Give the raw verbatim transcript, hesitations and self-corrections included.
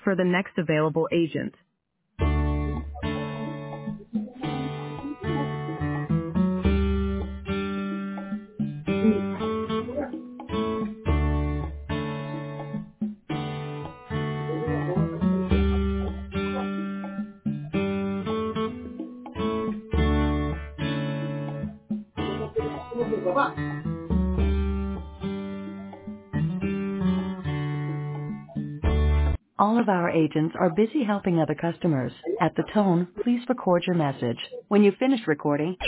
for the next available agent. All of our agents are busy helping other customers. At the tone, please record your message. When you finish recording,